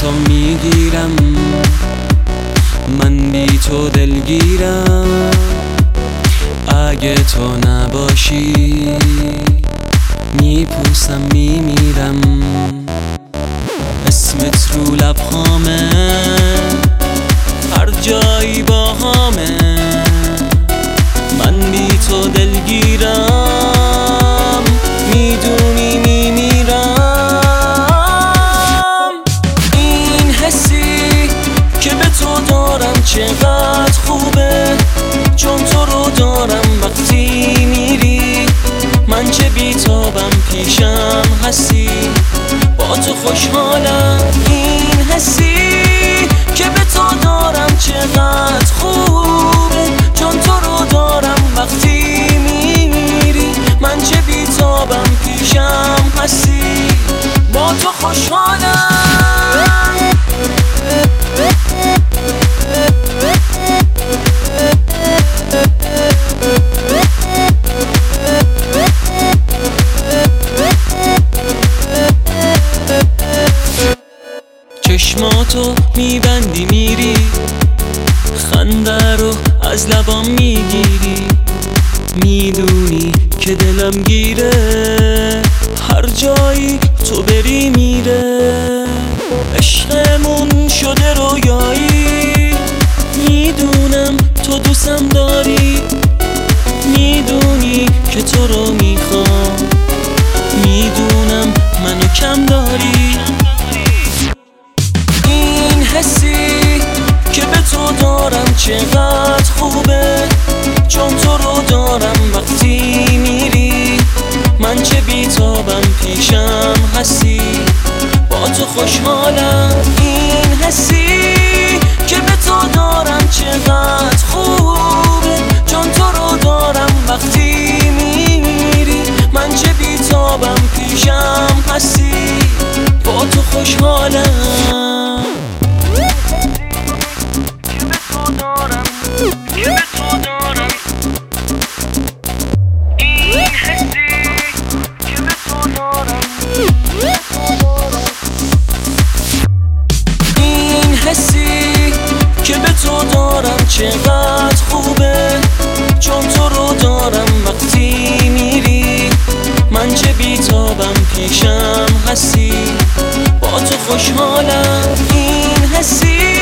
تو میگیرم، من بی تو دلگیرم. اگه تو نباشی میپوسم میمیرم. اسمت رو لبهامه، هر جایی باهامه. من بی تو دلگیرم، میدونی میمیرم. این حسی که به تو دارم چقدر خوبه، چون تو رو دارم وقتی میری. من چه بیتابم پیشم هستی، با تو خوشحالم. این حسی که به تو دارم چقدر خوبه، چون تو رو دارم وقتی میمیری. من چه بیتابم پیشم هستی، با تو خوشحالم. چشماتو میبندی میری، خنده رو از لبام میگیری. میدونی که دلم گیره، هر جایی تو بری میره. عشقمون شده رویایی، میدونم تو دوستم داری. میدونی که تو رو میخوام، میدونم منو کم داری. این حسی که به تو دارم چقدر خوبه، چون تو رو دارم وقتی میری. من چه بیتابم پیشم هستی، با تو خوشحالم. این حسی که به تو دارم چقدر خوبه، چون تو رو دارم وقتی میری. من چه بیتابم پیشم هستی، با تو خوشحالم. این حسی که به تو دارم چقدر خوبه، چون تو رو دارم وقتی میری. من چه بیتابم پیشم هستی، با تو خوشحالم. این حسی